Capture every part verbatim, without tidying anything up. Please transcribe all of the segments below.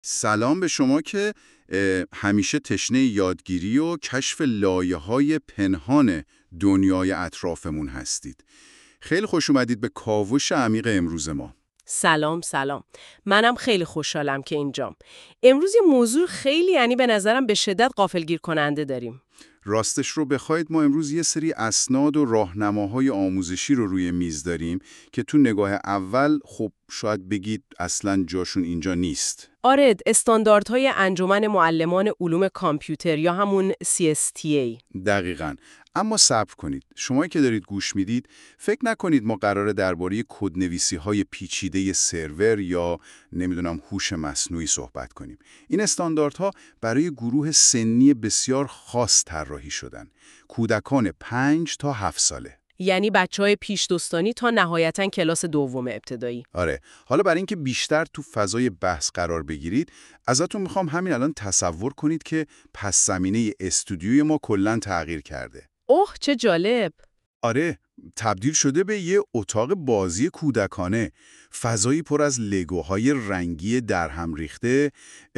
سلام به شما که اه، همیشه تشنه یادگیری و کشف لایه‌های پنهان دنیای اطرافمون هستید. خیلی خوش اومدید به کاوش عمیق امروز ما. سلام سلام. منم خیلی خوشحالم که اینجام. امروز یه موضوع خیلی یعنی به نظرم به شدت غافلگیر کننده داریم. راستش رو بخواید ما امروز یه سری اسناد و راهنماهای آموزشی رو روی میز داریم که تو نگاه اول خب شاید بگید اصلاً جاشون اینجا نیست. آره، استانداردهای انجمن معلمان علوم کامپیوتر یا همون سی اس تی ای. دقیقاً. اما صبر کنید. شمایی که دارید گوش میدید فکر نکنید ما قراره درباره کدنویسی‌های پیچیده سرور یا نمیدونم هوش مصنوعی صحبت کنیم. این استانداردها برای گروه سنی بسیار خاص طراحی شدن. کودکان پنج تا هفت ساله. یعنی بچهای پیش دوستانی تا نهایتاً کلاس دوم ابتدایی. آره، حالا برای اینکه بیشتر تو فضای بحث قرار بگیرید، ازتون میخوام همین الان تصور کنید که پس زمینه استودیوی ما کلاً تغییر کرده. اوه چه جالب. آره، تبدیل شده به یه اتاق بازی کودکانه، فضایی پر از لگوهای رنگی در هم ریخته،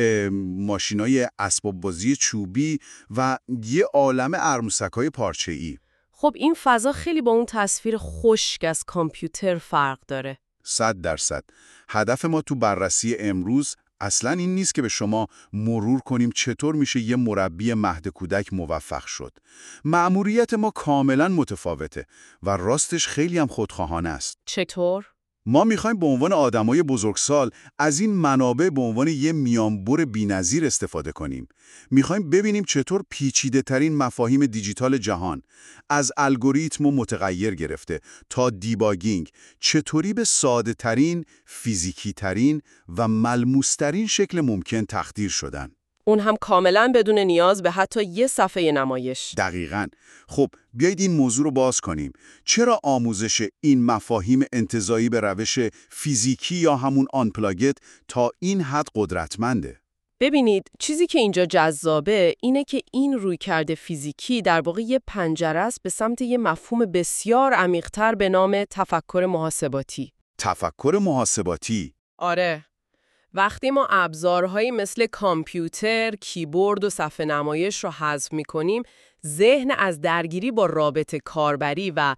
ماشینای اسباب بازی چوبی و یه عالم عروسک‌های پارچه‌ای. خب این فضا خیلی با اون تصویر خشک از کامپیوتر فرق داره. صد درصد. هدف ما تو بررسی امروز اصلاً این نیست که به شما مرور کنیم چطور میشه یه مربی مهد کودک موفق شد. مأموریت ما کاملاً متفاوته و راستش خیلی هم خودخواهانه است. چطور؟ ما میخوایم به عنوان آدمای بزرگسال از این منابع به عنوان یه میانبر بی‌نظیر استفاده کنیم. میخوایم ببینیم چطور پیچیده ترین مفاهیم دیجیتال جهان، از الگوریتم و متغیر گرفته تا دیباگینگ، چطوری به ساده ترین، فیزیکی ترین و ملموس ترین شکل ممکن تخدیر شدن. اون هم کاملاً بدون نیاز به حتی یه صفحه نمایش. دقیقاً. خب بیایید این موضوع رو باز کنیم. چرا آموزش این مفاهیم انتزاعی به روش فیزیکی یا همون آنپلاگت تا این حد قدرتمنده؟ ببینید، چیزی که اینجا جذابه اینه که این رویکرد فیزیکی در واقع یه پنجره است به سمت یه مفهوم بسیار عمیق‌تر به نام تفکر محاسباتی. تفکر محاسباتی؟ آره. وقتی ما ابزارهایی مثل کامپیوتر، کیبورد و صفحه نمایش رو حذف می‌کنیم، ذهن از درگیری با رابط کاربری و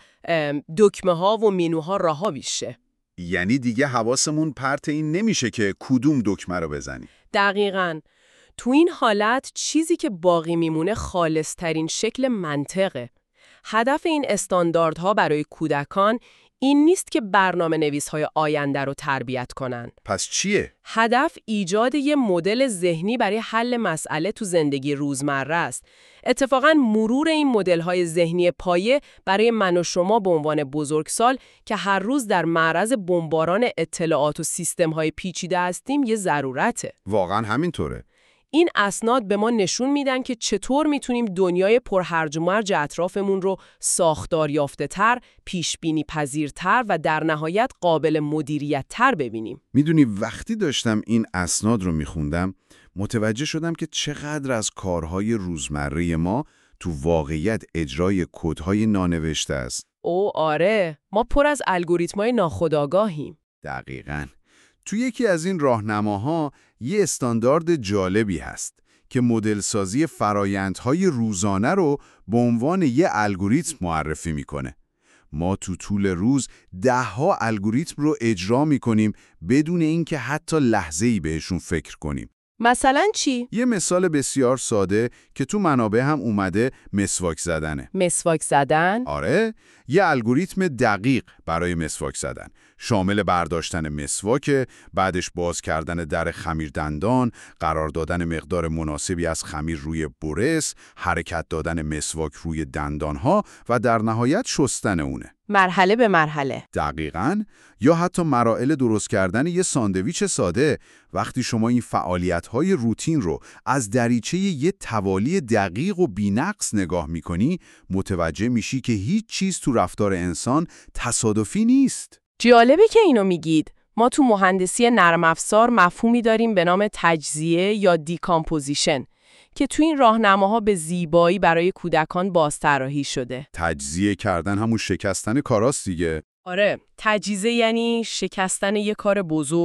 دکمه‌ها و منوها رها میشه. یعنی دیگه حواسمون پرت این نمیشه که کدوم دکمه رو بزنیم. دقیقاً. تو این حالت چیزی که باقی میمونه خالص‌ترین شکل منطقه. هدف این استانداردها برای کودکان این نیست که برنامه نویس‌های آینده رو تربیت کنن. پس چیه؟ هدف ایجاد یه مدل ذهنی برای حل مسئله تو زندگی روزمره است. اتفاقاً مرور این مدل‌های ذهنی پایه برای من و شما به عنوان بزرگسال که هر روز در معرض بمباران اطلاعات و سیستم‌های پیچیده هستیم یه ضرورته. واقعاً همینطوره. این اسناد به ما نشون میدن که چطور میتونیم دنیای پرهرج و مرج اطرافمون رو ساختار یافته‌تر، پیشبینی پذیرتر و در نهایت قابل مدیریت تر ببینیم. میدونی وقتی داشتم این اسناد رو میخوندم متوجه شدم که چقدر از کارهای روزمره ما تو واقعیت اجرای کدهای نانوشته است. او آره، ما پر از الگوریتم‌های ناخودآگاهیم. دقیقاً. تو یکی از این راهنماها یه استاندارد جالبی هست که مدل سازی فرایندهای روزانه رو به عنوان یه الگوریتم معرفی میکنه. ما تو طول روز ده ها الگوریتم رو اجرا میکنیم بدون اینکه حتی لحظه‌ای بهشون فکر کنیم. مثلا چی؟ یه مثال بسیار ساده که تو منابع هم اومده مسواک زدنه. مسواک زدن؟ آره، یه الگوریتم دقیق برای مسواک زدن. شامل برداشتن مسواک، بعدش باز کردن در خمیر دندان، قرار دادن مقدار مناسبی از خمیر روی برس، حرکت دادن مسواک روی دندانها و در نهایت شستن اونه. مرحله به مرحله. دقیقاً. یا حتی مراحل درست کردن یه ساندویچ ساده. وقتی شما این فعالیت‌های روتین رو از دریچه یه توالی دقیق و بی‌نقص نگاه می‌کنی، متوجه میشی که هیچ چیز تو رفتار انسان تصادفی نیست. جالبه که اینو میگید. ما تو مهندسی نرم افزار مفهومی داریم به نام تجزیه یا دیکامپوزیشن که تو این راهنماها به زیبایی برای کودکان بازطراحی شده. تجزیه کردن همون شکستن کاراست دیگه. آره، تجزیه یعنی شکستن یک کار بزرگ،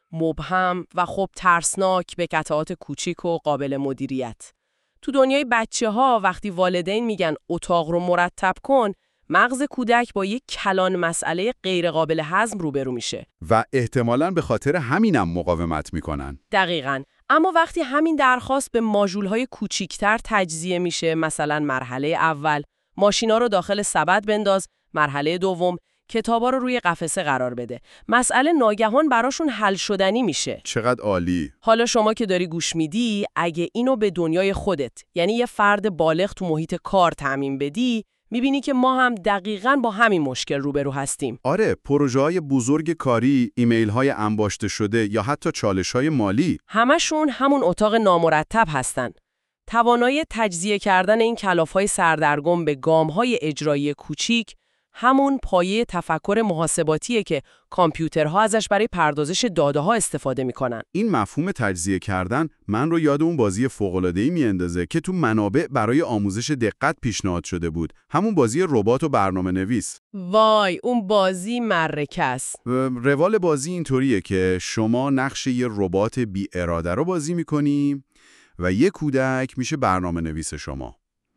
مبهم و خب ترسناک به قطعات کوچیک و قابل مدیریت. تو دنیای بچه‌ها وقتی والدین میگن اتاق رو مرتب کن، مغز کودک با یک کلان مسئله غیر قابل هضم روبرو میشه. و احتمالاً به خاطر همینم مقاومت میکنن. دقیقاً. اما وقتی همین درخواست به ماژول‌های کوچیک‌تر تجزیه میشه، مثلا مرحله اول ماشینا رو داخل سبد بنداز، مرحله دوم کتابا رو روی قفسه قرار بده، مسئله ناگهان براشون حل شدنی میشه. چقدر عالی. حالا شما که داری گوش میدی، اگه اینو به دنیای خودت، یعنی یه فرد بالغ تو محیط کار تعمیم بدی، میبینی که ما هم دقیقاً با همین مشکل روبرو هستیم. آره، پروژه‌های بزرگ کاری، ایمیل‌های انباشته شده یا حتی چالش‌های مالی، همشون همون اتاق نامرتب هستن. توانایی تجزیه کردن این کلاف‌های سردرگم به گام‌های اجرایی کوچیک همون پایه تفکر محاسباتیه که کامپیوترها ازش برای پردازش داده‌ها استفاده می‌کنن. این مفهوم تجزیه کردن من رو یاد اون بازی فوق‌العاده‌ای میاندازه که تو منابع برای آموزش دقت پیشنهاد شده بود. همون بازی ربات و برنامه‌نویس. وای، اون بازی معرکه است. روال بازی اینطوریه که شما نقش یه ربات بی اراده رو بازی می‌کنی و یه کودک میشه برنامه‌نویس شما.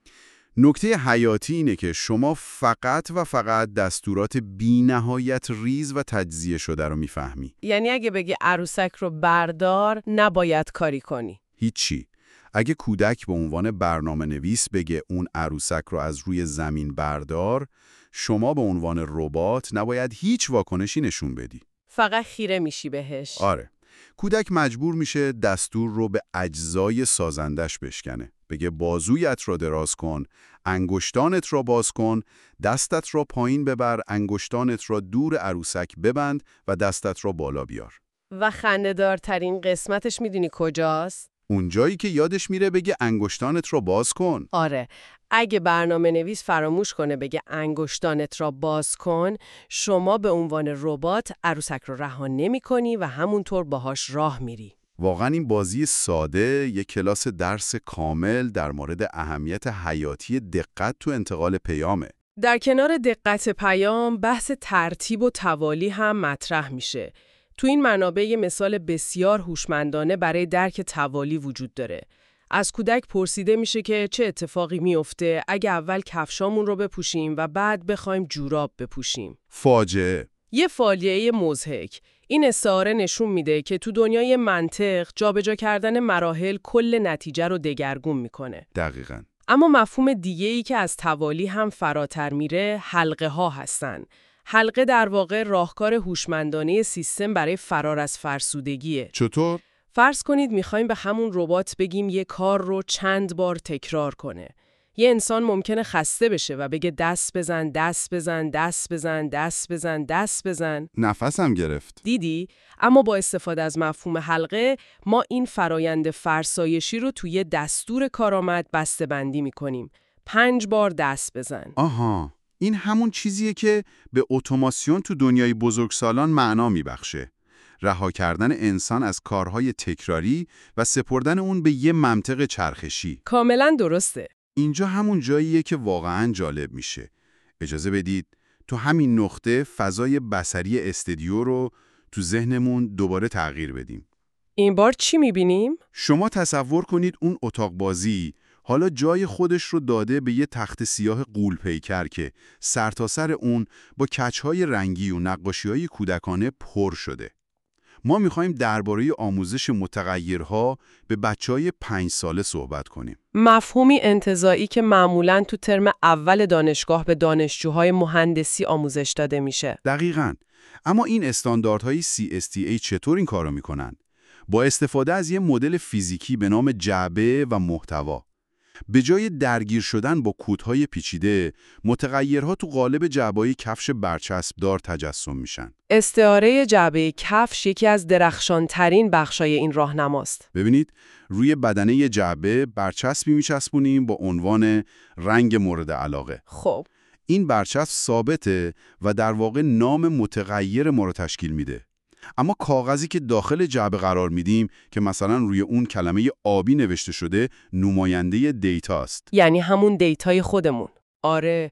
نکته حیاتی اینه که شما فقط و فقط دستورات بی نهایت ریز و تجزیه شده رو میفهمی. یعنی اگه بگی عروسک رو بردار، نباید کاری کنی. هیچی. اگه کودک به عنوان برنامه نویس بگه اون عروسک رو از روی زمین بردار، شما به عنوان ربات نباید هیچ واکنشی نشون بدی. فقط خیره میشی بهش. آره. کودک مجبور میشه دستور رو به اجزای سازندش بشکنه. بگه بازویت را دراز کن، انگشتانت را باز کن، دستت را پایین ببر، انگشتانت را دور عروسک ببند و دستت را بالا بیار. و خنده‌دارترین قسمتش میدونی کجاست؟ اونجایی که یادش میره بگه انگشتانت را باز کن. آره. اگه برنامه نویس فراموش کنه بگه انگشتانت را باز کن، شما به عنوان ربات عروسک رو رها نمی‌کنی و همونطور باهاش راه میری. واقعا این بازی ساده یک کلاس درس کامل در مورد اهمیت حیاتی دقت تو انتقال پیامه. در کنار دقت پیام، بحث ترتیب و توالی هم مطرح میشه. تو این منابع یه مثال بسیار هوشمندانه برای درک توالی وجود داره. از کودک پرسیده میشه که چه اتفاقی میفته اگه اول کفشامون رو بپوشیم و بعد بخوایم جوراب بپوشیم. فاجعه. یه فاجعه مضحک. این استعاره نشون میده که تو دنیای منطق جابجا کردن مراحل کل نتیجه رو دگرگون میکنه. دقیقاً. اما مفهوم دیگه‌ای که از توالی هم فراتر میره حلقه ها هستن. حلقه در واقع راهکار هوشمندانه سیستم برای فرار از فرسودگیه. چطور؟ فرض کنید میخوایم به همون ربات بگیم یه کار رو چند بار تکرار کنه. یه انسان ممکنه خسته بشه و بگه دست بزن، دست بزن، دست بزن، دست بزن، دست بزن. نفسم گرفت. دیدی؟ اما با استفاده از مفهوم حلقه، ما این فرایند فرسایشی رو توی دستور کارآمد بسته‌بندی می‌کنیم. پنج بار دست بزن. آها، این همون چیزیه که به اتوماسیون تو دنیای بزرگسالان معنا میبخشه. رها کردن انسان از کارهای تکراری و سپردن اون به یه منطق چرخشی. کاملاً درسته. اینجا همون جاییه که واقعاً جالب میشه. اجازه بدید تو همین نقطه فضای بصری استودیو رو تو ذهنمون دوباره تغییر بدیم. این بار چی می‌بینیم؟ شما تصور کنید اون اتاق بازی حالا جای خودش رو داده به یه تخت سیاه غول پیکر که سرتاسر اون با کچهای رنگی و نقاشی‌های کودکانه پر شده. ما می‌خوایم درباره آموزش متغیرها به بچه‌های پنج ساله صحبت کنیم. مفهومی انتزاعی که معمولاً تو ترم اول دانشگاه به دانشجوهای مهندسی آموزش داده میشه. دقیقاً. اما این استانداردهای سی اس تی ای چطور این کارو میکنن؟ با استفاده از یه مدل فیزیکی به نام جعبه و محتوا. به جای درگیر شدن با کودهای پیچیده، متغیرها تو قالب جعبه‌های کفش برچسبدار تجسم میشن. استعاره جعبه کفش یکی از درخشانترین بخشای این راهنماست. ببینید، روی بدنه یه جعبه برچسبی میچسبونیم با عنوان رنگ مورد علاقه. خب، این برچسب ثابته و در واقع نام متغیر ما رو تشکیل میده. اما کاغذی که داخل جعبه قرار میدیم که مثلا روی اون کلمه آبی نوشته شده نماینده دیتا است. یعنی همون دیتای خودمون. آره،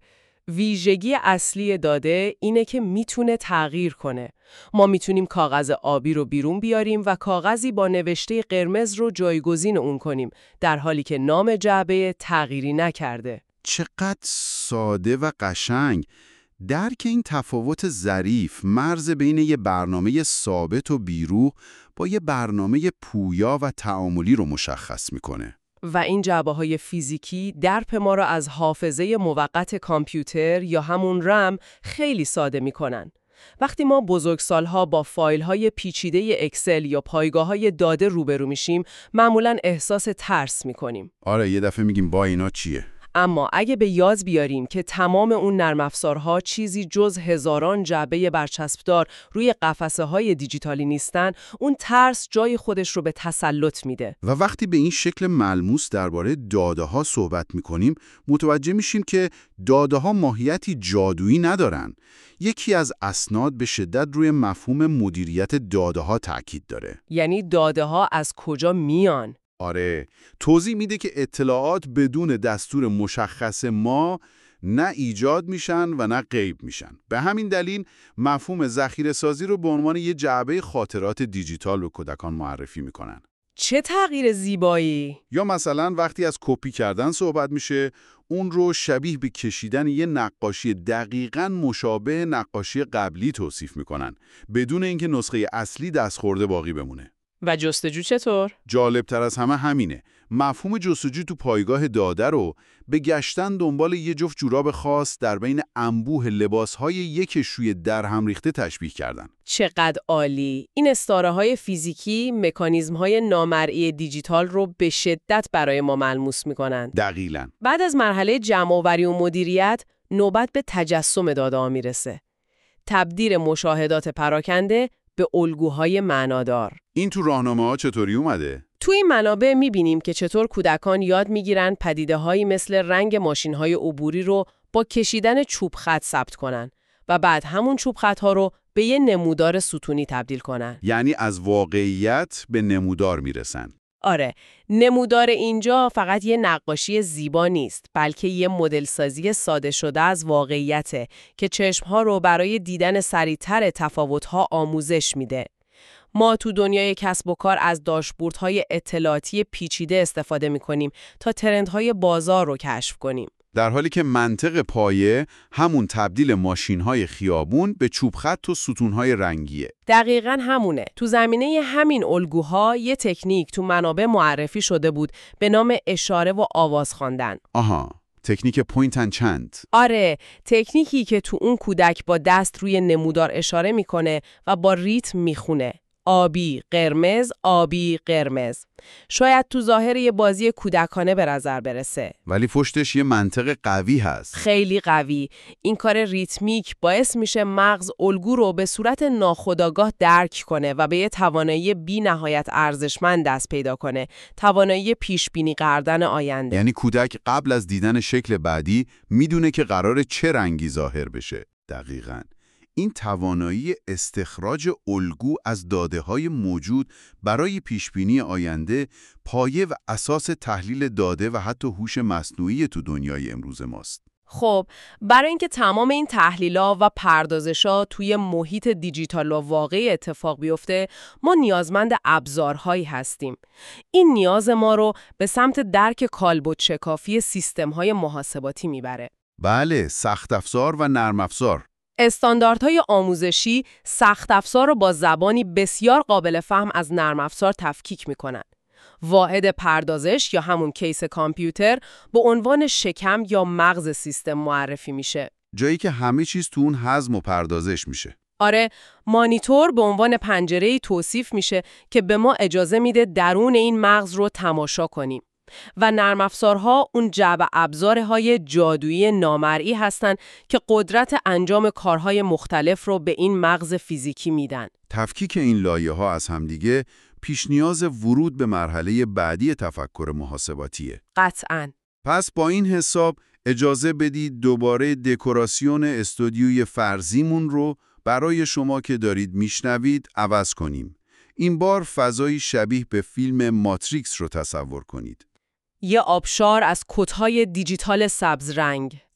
ویژگی اصلی داده اینه که میتونه تغییر کنه. ما میتونیم کاغذ آبی رو بیرون بیاریم و کاغذی با نوشته قرمز رو جایگزین اون کنیم، در حالی که نام جعبه تغییری نکرده. چقدر ساده و قشنگ. درک این تفاوت ظریف مرز بین یه برنامه ثابت و بیروح با یه برنامه پویا و تعاملی رو مشخص میکنه. و این جعبه‌های فیزیکی درپ ما را از حافظه موقت کامپیوتر یا همون رم خیلی ساده میکنن. وقتی ما بزرگسالها با فایل‌های پیچیده اکسل یا پایگاه‌های داده روبرو میشیم، معمولاً احساس ترس میکنیم. آره، یه دفعه میگیم با اینا چیه؟ اما اگه به یاد بیاریم که تمام اون نرم افزارها چیزی جز هزاران جعبه برچسبدار روی قفسه‌های دیجیتالی نیستن، اون ترس جای خودش رو به تسلط میده. و وقتی به این شکل ملموس درباره داده‌ها صحبت می‌کنیم، متوجه میشیم که داده‌ها ماهیتی جادویی ندارن. یکی از اسناد به شدت روی مفهوم مدیریت داده‌ها تاکید داره. یعنی داده‌ها از کجا میان؟ آره، توضیح میده که اطلاعات بدون دستور مشخص ما نه ایجاد میشن و نه غیب میشن. به همین دلیل مفهوم ذخیره‌سازی رو به عنوان یه جعبه خاطرات دیجیتال به کودکان معرفی میکنن. چه تغییر زیبایی! یا مثلا وقتی از کپی کردن صحبت میشه، اون رو شبیه به کشیدن یه نقاشی دقیقاً مشابه نقاشی قبلی توصیف میکنن، بدون اینکه نسخه اصلی دستخورده باقی بمونه. و جستجو چطور؟ جالبتر از همه همینه. مفهوم جستجو تو پایگاه داده رو به گشتن دنبال یه جفت جوراب خاص در بین انبوه لباسهای یک شوی در هم ریخته تشبیه کردن. چقدر عالی! این استعاره‌های فیزیکی مکانیزم‌های نامرئی دیجیتال رو به شدت برای ما ملموس می‌کنن. دقیقاً. بعد از مرحله جمع‌آوری و مدیریت، نوبت به تجسم داده‌ها میرسه. تبدیل مشاهدات پراکنده به الگوهای معنادار. این تو راهنامه‌ها چطوری اومده؟ تو این منابع می‌بینیم که چطور کودکان یاد می‌گیرن پدیده‌هایی مثل رنگ ماشین‌های عبوری رو با کشیدن چوب خط ثبت کنن و بعد همون چوب خط‌ها رو به یه نمودار ستونی تبدیل کنن. یعنی از واقعیت به نمودار میرسن. آره، نمودار اینجا فقط یه نقاشی زیبا نیست، بلکه یه مدل سازی ساده شده از واقعیته که چشم‌ها رو برای دیدن سریع‌تر تفاوت‌ها آموزش میده. ما تو دنیای کسب و کار از داشبوردهای اطلاعاتی پیچیده استفاده می‌کنیم تا ترندهای بازار رو کشف کنیم. در حالی که منطق پایه همون تبدیل ماشین‌های خیابون به چوب خط و ستون‌های رنگیه. دقیقاً همونه. تو زمینه همین الگوها یه تکنیک تو منابع معرفی شده بود به نام اشاره و آواز خواندن. آها، تکنیک پوینت اند چنت. آره، تکنیکی که تو اون کودک با دست روی نمودار اشاره میکنه و با ریتم میخونه. آبی، قرمز، آبی، قرمز. شاید تو ظاهر یه بازی کودکانه به نظر برسه، ولی پشتش یه منطق قوی هست. خیلی قوی. این کار ریتمیک باعث میشه مغز الگو رو به صورت ناخودآگاه درک کنه و به یه توانایی بی نهایت ارزشمند دست پیدا کنه، توانایی پیش بینی کردن آینده. یعنی کودک قبل از دیدن شکل بعدی میدونه که قراره چه رنگی ظاهر بشه. دقیقاً. این توانایی استخراج الگو از داده‌های موجود برای پیشبینی آینده پایه و اساس تحلیل داده و حتی هوش مصنوعی تو دنیای امروز ماست. خب، برای اینکه تمام این تحلیل‌ها و پردازش‌ها توی محیط دیجیتال و واقعی اتفاق بیفته، ما نیازمند ابزارهایی هستیم. این نیاز ما رو به سمت درک کالبد شکافی سیستم‌های محاسباتی میبره. بله، سخت افزار و نرم افزار. استانداردهای آموزشی سخت افزار رو با زبانی بسیار قابل فهم از نرم افزار تفکیک میکنن. واحد پردازش یا همون کیس کامپیوتر به عنوان شکم یا مغز سیستم معرفی میشه. جایی که همه چیز تو اون هضم و پردازش میشه. آره، مانیتور به عنوان پنجره‌ای توصیف میشه که به ما اجازه میده درون این مغز رو تماشا کنیم. و نرم افزارها اون جعبه ابزارهای جادویی نامرئی هستن که قدرت انجام کارهای مختلف رو به این مغز فیزیکی میدن. تفکیک این لایه‌ها از همدیگه پیش نیاز ورود به مرحله بعدی تفکر محاسباتیه. قطعاً. پس با این حساب اجازه بدید دوباره دکوراسیون استودیوی فرضیمون رو برای شما که دارید میشنوید عوض کنیم. این بار فضایی شبیه به فیلم ماتریکس رو تصور کنید. یه آبشار از کت‌های دیجیتال سبز رنگ.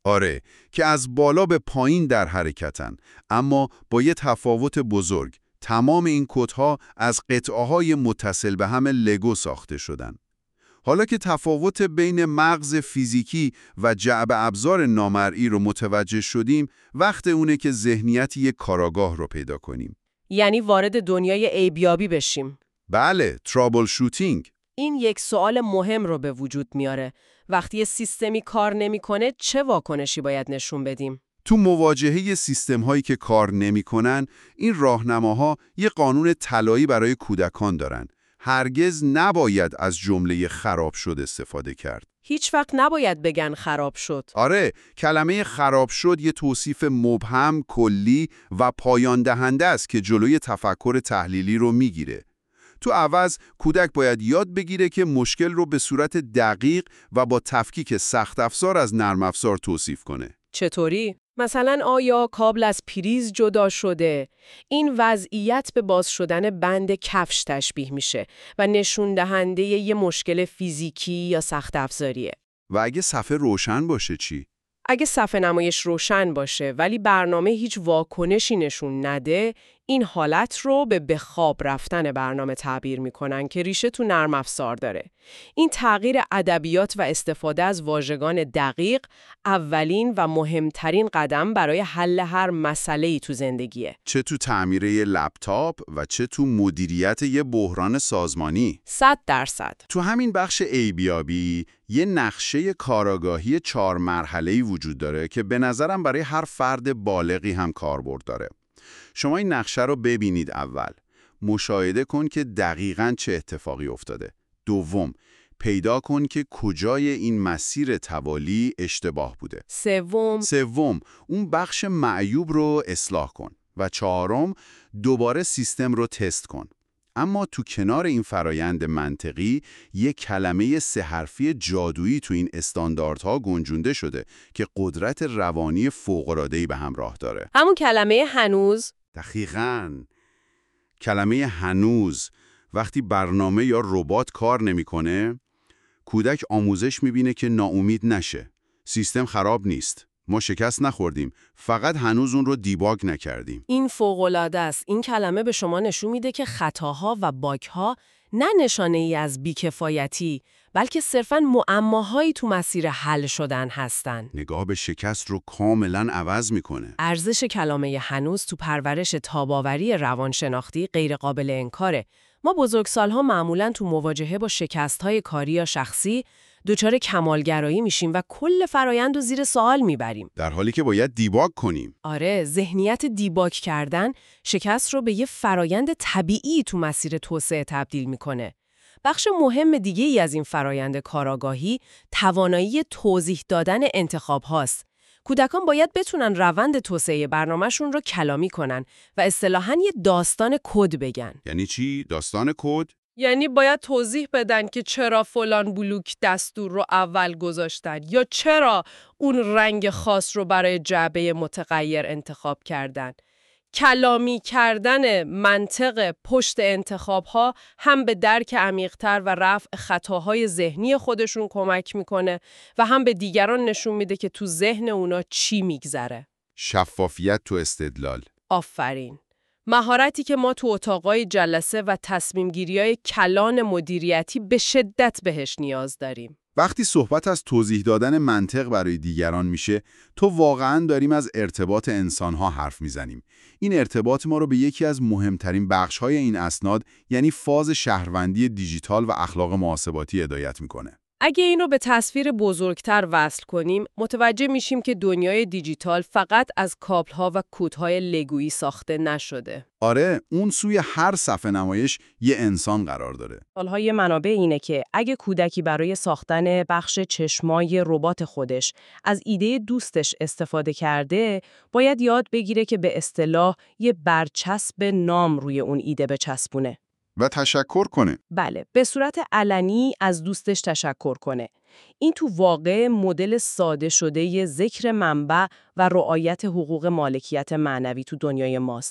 آره، که از بالا به پایین در حرکتن، اما با یه تفاوت بزرگ. تمام این کدها از قطعه‌های متصل به هم لگو ساخته شدن. حالا که تفاوت بین مغز فیزیکی و جعب ابزار نامرئی رو متوجه شدیم، وقت اونه که ذهنیت یک کاراگاه رو پیدا کنیم. یعنی وارد دنیای عیبیابی بشیم. بله، ترابل شوتینگ. این یک سوال مهم رو به وجود میاره. وقتی یه سیستمی کار نمیکنه، چه واکنشی باید نشون بدیم؟ تو مواجهه سیستم هایی که کار نمیکنن، این راهنماها یه قانون طلایی برای کودکان دارن. هرگز نباید از جمله خراب شد استفاده کرد. هیچ وقت نباید بگن خراب شد. آره، کلمه خراب شد یه توصیف مبهم، کلی و پایان دهنده است که جلوی تفکر تحلیلی رو میگیره. تو عوض کودک باید یاد بگیره که مشکل رو به صورت دقیق و با تفکیک سخت افزار از نرم افزار توصیف کنه. چطوری؟ مثلا آیا کابل از پریز جدا شده؟ این وضعیت به باز شدن بند کفش تشبیه میشه و نشون دهنده یه مشکل فیزیکی یا سخت افزاریه. و اگه صفحه روشن باشه چی؟ اگه صفحه نمایش روشن باشه ولی برنامه هیچ واکنشی نشون نده، این حالت رو به به خواب رفتن برنامه تعبیر میکنن که ریشه تو نرم افزار داره. این تغییر ادبیات و استفاده از واژگان دقیق اولین و مهمترین قدم برای حل هر مسئله‌ای تو زندگیه. چه تو تعمیر یه لپتاپ و چه تو مدیریت یه بحران سازمانی. صد درصد. تو همین بخش عیبیابی یه نقشه کاراگاهی چهار مرحله‌ای وجود داره که به نظرم برای هر فرد بالغی هم کاربرد داره. شما این نقشه رو ببینید. اول، مشاهده کن که دقیقاً چه اتفاقی افتاده. دوم، پیدا کن که کجای این مسیر توالی اشتباه بوده. سوم، سوم، اون بخش معیوب رو اصلاح کن. و چهارم، دوباره سیستم رو تست کن. اما تو کنار این فرایند منطقی، یک کلمه سه حرفی جادویی تو این استانداردها گنجونده شده که قدرت روانی فوق‌العاده‌ای به همراه داره. همون کلمه هنوز؟ دقیقاً. کلمه هنوز. وقتی برنامه یا ربات کار نمی‌کنه، کودک آموزش می‌بینه که ناامید نشه. سیستم خراب نیست. ما شکست نخوردیم، فقط هنوز اون رو دیباگ نکردیم. این فوق‌العاده است. این کلمه به شما نشون میده که خطاها و باگ‌ها نه نشانه ای از بیکفایتی، بلکه صرفاً معماهایی تو مسیر حل شدن هستن. نگاه به شکست رو کاملاً عوض میکنه. ارزش کلمه هنوز تو پرورش تاب‌آوری روانشناختی غیر قابل انکاره. ما بزرگسال‌ها معمولاً تو مواجهه با شکست‌های کاری یا شخصی دچار کمالگرایی میشیم و کل فرایند رو زیر سوال میبریم. در حالی که باید دیباگ کنیم. آره، ذهنیت دیباگ کردن شکست رو به یه فرایند طبیعی تو مسیر توسعه تبدیل میکنه. بخش مهم دیگه ای از این فرایند کاراگاهی توانایی توضیح دادن انتخاب هاست. کودکان باید بتونن روند توسعه برنامه‌شون رو کلامی کنن و اصطلاحاً یه داستان کد بگن. یعنی چی؟ داستان کد؟ یعنی باید توضیح بدن که چرا فلان بلوک دستور رو اول گذاشتن یا چرا اون رنگ خاص رو برای جعبه متغیر انتخاب کردن. کلامی کردن منطق پشت انتخاب‌ها هم به درک عمیق‌تر و رفع خطاهای ذهنی خودشون کمک میکنه و هم به دیگران نشون میده که تو ذهن اونا چی میگذره. شفافیت تو استدلال. آفرین. مهارتی که ما تو اتاقای جلسه و تصمیم‌گیری‌های کلان مدیریتی به شدت بهش نیاز داریم. وقتی صحبت از توضیح دادن منطق برای دیگران میشه، تو واقعاً داریم از ارتباط انسان‌ها حرف میزنیم. این ارتباط ما رو به یکی از مهمترین بخش‌های این اسناد، یعنی فاز شهروندی دیجیتال و اخلاق محاسباتی هدایت میکنه. اگه اینو به تصویر بزرگتر وصل کنیم، متوجه میشیم که دنیای دیجیتال فقط از کابل‌ها و کودهای لگویی ساخته نشده. آره، اون سوی هر صفحه نمایش یه انسان قرار داره. حالها یه منابع اینه که اگه کودکی برای ساختن بخش چشمای ربات خودش از ایده دوستش استفاده کرده، باید یاد بگیره که به اصطلاح یه برچسب نام روی اون ایده بچسبونه. و تشکر کنه. بله، به صورت علنی از دوستش تشکر کنه. این تو واقع مدل ساده شده ی ذکر منبع و رعایت حقوق مالکیت معنوی تو دنیای ماست.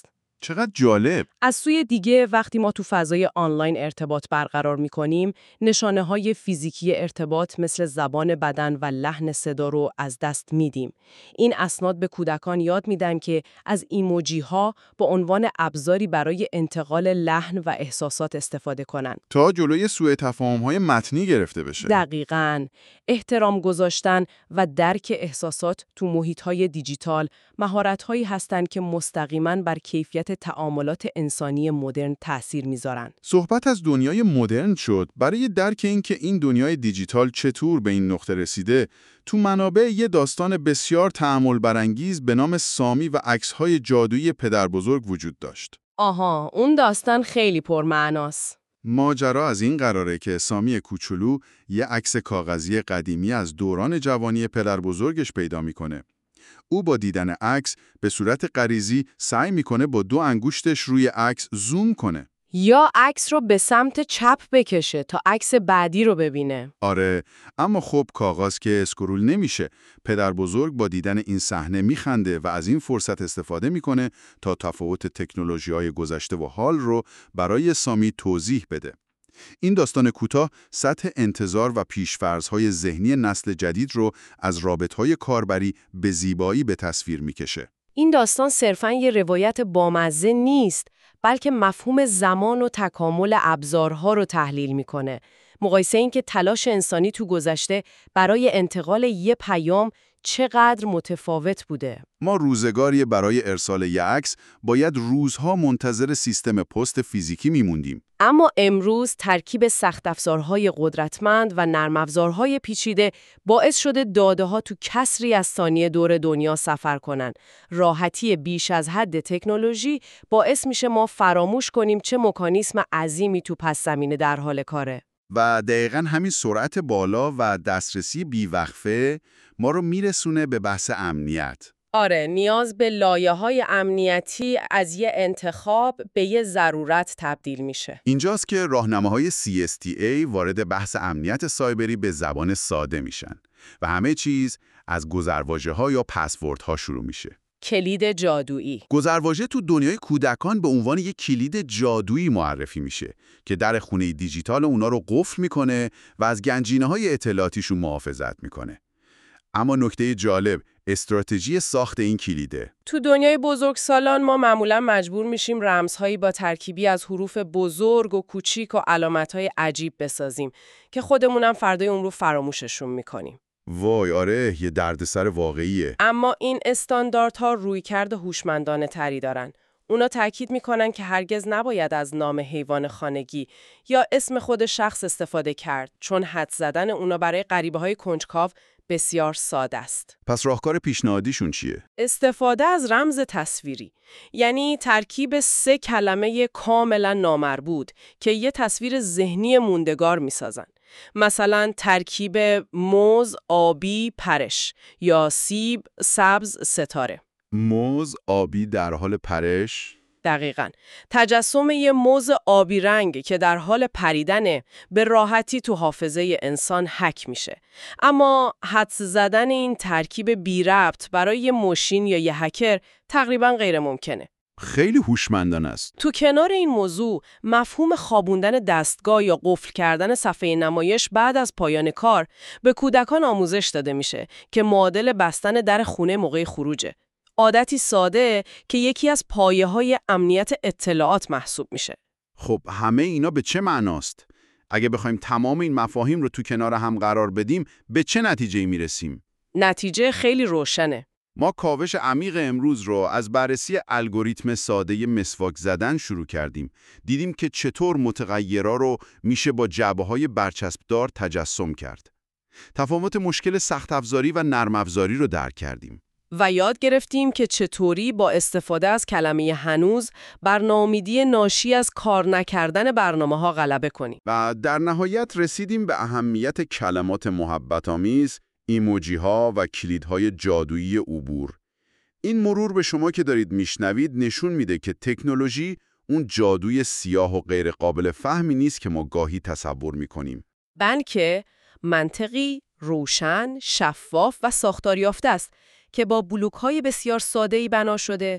چقدر جالب. از سوی دیگه وقتی ما تو فضای آنلاین ارتباط برقرار می‌کنیم، نشانه‌های فیزیکی ارتباط مثل زبان بدن و لحن صدا رو از دست میدیم. این اسناد به کودکان یاد میدن که از ایموجی‌ها به عنوان ابزاری برای انتقال لحن و احساسات استفاده کنن. تا جلوی سوء تفاهم‌های متنی گرفته بشه. دقیقاً. احترام گذاشتن و درک احساسات تو محیط‌های دیجیتال مهارت‌هایی هستند که مستقیماً بر کیفیت تعاملات انسانی مدرن تأثیر می‌ذارن. صحبت از دنیای مدرن شد. برای درک این که این دنیای دیجیتال چطور به این نقطه رسیده، تو منابع یه داستان بسیار تأمل برانگیز به نام سامی و عکس‌های جادویی پدربزرگ وجود داشت. آها، اون داستان خیلی پرمعناست. ماجرا از این قراره که سامی کوچولو یه عکس کاغذی قدیمی از دوران جوانی پدربزرگش پیدا میکنه. او با دیدن عکس به صورت غریزی سعی میکنه با دو انگشتش روی عکس زوم کنه. یا عکس رو به سمت چپ بکشه تا عکس بعدی رو ببینه. آره، اما خب کاغذ که اسکرول نمیشه. پدر بزرگ با دیدن این صحنه میخنده و از این فرصت استفاده میکنه تا تفاوت تکنولوژی‌های گذشته و حال رو برای سامی توضیح بده. این داستان کوتاه سطح انتظار و پیش‌فرض‌های ذهنی نسل جدید رو از رابطه‌های کاربری به زیبایی به تصویر میکشه. این داستان صرفاً یه روایت بامزه نیست، بلکه مفهوم زمان و تکامل ابزارها رو تحلیل میکنه. مقایسه این که تلاش انسانی تو گذشته برای انتقال یه پیام چقدر متفاوت بوده. ما روزگاری برای ارسال یه عکس باید روزها منتظر سیستم پست فیزیکی میموندیم. اما امروز ترکیب سخت افزارهای قدرتمند و نرم افزارهای پیچیده باعث شده داده‌ها تو کسری از ثانیه دور دنیا سفر کنن. راحتی بیش از حد تکنولوژی باعث میشه ما فراموش کنیم چه مکانیسم عظیمی تو پس زمینه در حال کاره. و دقیقاً همین سرعت بالا و دسترسی بیوقفه ما رو میرسونه به بحث امنیت. آره، نیاز به لایه‌های امنیتی از یه انتخاب به یه ضرورت تبدیل میشه. اینجاست که راهنماهای سی اس تی ای وارد بحث امنیت سایبری به زبان ساده میشن و همه چیز از گذرواژه‌ها یا پسوردها شروع میشه. کلید جادویی. گذرواژه تو دنیای کودکان به عنوان یک کلید جادویی معرفی میشه که در خونه دیجیتال اونا رو قفل میکنه و از گنجینه‌های اطلاعاتیشون محافظت میکنه. اما نکته جالب، استراتژی ساخت این کلیده. تو دنیای بزرگسالان ما معمولا مجبور میشیم رمزهایی با ترکیبی از حروف بزرگ و کوچیک و علامتهای عجیب بسازیم که خودمونم فردای اون رو فراموششون میکنیم. وای آره، یه دردسر واقعیه. اما این استانداردها رویکرد هوشمندانه تری دارن. اونا تاکید میکنن که هرگز نباید از نام حیوان خانگی یا اسم خود شخص استفاده کرد، چون حدس زدن اونا برای غریبه‌های کنجکاو بسیار ساده است. پس راهکار پیشنهادیشون چیه؟ استفاده از رمز تصویری، یعنی ترکیب سه کلمه کاملا نامربوط که یه تصویر ذهنی موندگار میسازن. مثلا ترکیب موز، آبی، پرش یا سیب، سبز، ستاره. موز، آبی در حال پرش. دقیقاً. تجسم یه موز آبی رنگ که در حال پریدنه به راحتی تو حافظه انسان حک میشه. اما حدس زدن این ترکیب بی ربط برای یه ماشین یا یه هکر تقریباً غیر ممکنه. خیلی هوشمندانه است. تو کنار این موضوع، مفهوم خوابوندن دستگاه یا قفل کردن صفحه نمایش بعد از پایان کار به کودکان آموزش داده میشه که معادل بستن در خونه موقع خروجه. عادتی ساده که یکی از پایه‌های امنیت اطلاعات محسوب میشه. خب همه اینا به چه معناست؟ اگه بخوایم تمام این مفاهیم رو تو کنار هم قرار بدیم، به چه نتیجه‌ای میرسیم؟ نتیجه خیلی روشنه. ما کاوش عمیق امروز رو از بررسی الگوریتم ساده مسواک زدن شروع کردیم. دیدیم که چطور متغیرها رو میشه با جعبه‌های برچسبدار تجسم کرد. تفاوت مشکل سخت افزاری و نرم افزاری رو درک کردیم. و یاد گرفتیم که چطوری با استفاده از کلمه هنوز بر ناامیدی ناشی از کار نکردن برنامه‌ها غلبه کنیم. و در نهایت رسیدیم به اهمیت کلمات محبت‌آمیز، ایموجی‌ها و کلیدهای جادویی عبور. این مرور به شما که دارید میشنوید نشون میده که تکنولوژی اون جادوی سیاه و غیر قابل فهمی نیست که ما گاهی تصور میکنیم. بلکه منطقی، روشن، شفاف و ساختار یافته است که با بلوک‌های بسیار ساده‌ای بنا شده،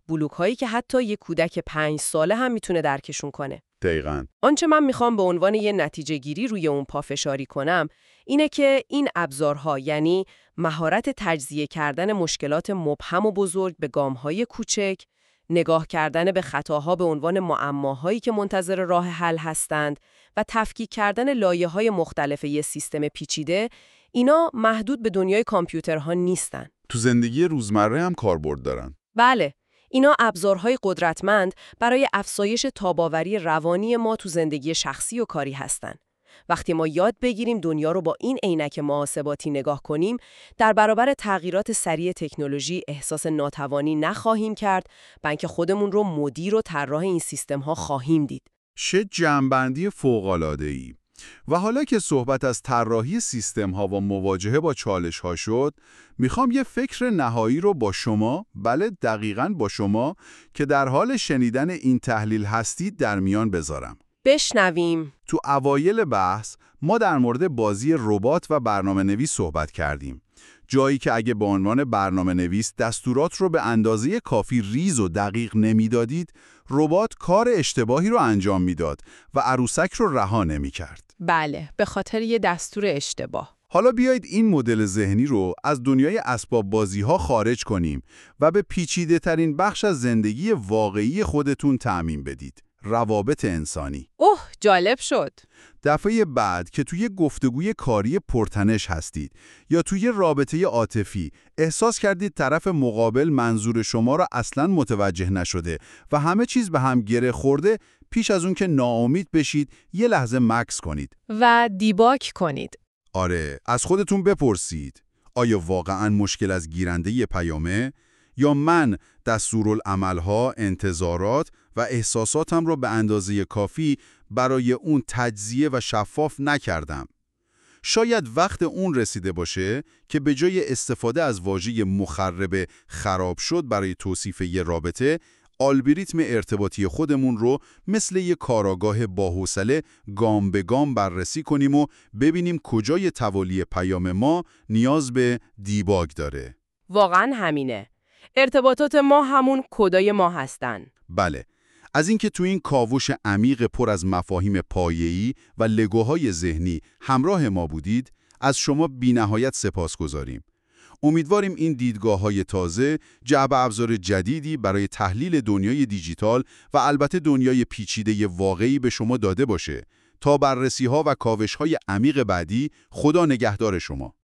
بلوک هایی که حتی یک کودک پنج ساله هم میتونه درکشون کنه. دقیقاً. آنچه من میخوام به عنوان یه نتیجه گیری روی اون پافشاری کنم اینه که این ابزارها، یعنی مهارت تجزیه کردن مشکلات مبهم و بزرگ به گام‌های کوچک، نگاه کردن به خطاها به عنوان معماهایی که منتظر راه حل هستند و تفکیک کردن لایه‌های مختلف یه سیستم پیچیده، اینا محدود به دنیای کامپیوترها نیستن. تو زندگی روزمره هم کاربرد دارن. بله، اینا ابزارهای قدرتمند برای افزایش تاباوری روانی ما تو زندگی شخصی و کاری هستن. وقتی ما یاد بگیریم دنیا رو با این عینک محاسباتی نگاه کنیم، در برابر تغییرات سریع تکنولوژی احساس ناتوانی نخواهیم کرد، بلکه خودمون رو مدیر و طراح این سیستم‌ها خواهیم دید. چه جمع‌بندی فوق‌العاده‌ای. و حالا که صحبت از طراحی سیستم‌ها و مواجهه با چالش‌ها شد، میخوام یه فکر نهایی رو با شما، بله دقیقاً با شما که در حال شنیدن این تحلیل هستید در میان بذارم. بشنویم. تو اوایل بحث ما در مورد بازی ربات و برنامه نویس صحبت کردیم. جایی که اگه به عنوان برنامه نویس دستورات رو به اندازه کافی ریز و دقیق نمیدادید، ربات کار اشتباهی رو انجام میداد و عروسک رو رها نمی‌کرد. بله، به خاطر یه دستور اشتباه. حالا بیایید این مدل ذهنی رو از دنیای اسباب بازی‌ها خارج کنیم و به پیچیده ترین بخش از زندگی واقعی خودتون تعمیم بدید. روابط انسانی. اوه، جالب شد. دفعه بعد که توی گفتگوی کاری پرتنش هستید یا توی رابطه عاطفی احساس کردید طرف مقابل منظور شما را اصلاً متوجه نشده و همه چیز به هم گره خورده، پیش از اون که ناامید بشید یه لحظه مکث کنید و دیباک کنید. آره، از خودتون بپرسید آیا واقعاً مشکل از گیرنده پیامه یا من دستورالعمل‌ها، انتظارات و احساساتم رو به اندازه کافی برای اون تجزیه و شفاف نکردم. شاید وقت اون رسیده باشه که به جای استفاده از واژه مخرب خراب شد برای توصیف یه رابطه، الگوریتم ارتباطی خودمون رو مثل یه کاراگاه باحوصله گام به گام بررسی کنیم و ببینیم کجای توالی پیام ما نیاز به دیباگ داره. واقعا همینه. ارتباطات ما همون کدای ما هستن. بله. از اینکه تو این کاوش عمیق پر از مفاهیم پایه‌ای و لگوهای ذهنی همراه ما بودید، از شما بی‌نهایت سپاسگزاریم. امیدواریم این دیدگاه‌های تازه جعبه ابزار جدیدی برای تحلیل دنیای دیجیتال و البته دنیای پیچیده واقعی به شما داده باشه. تا بررسی‌ها و کاوش‌های عمیق بعدی، خدا نگهدار شما.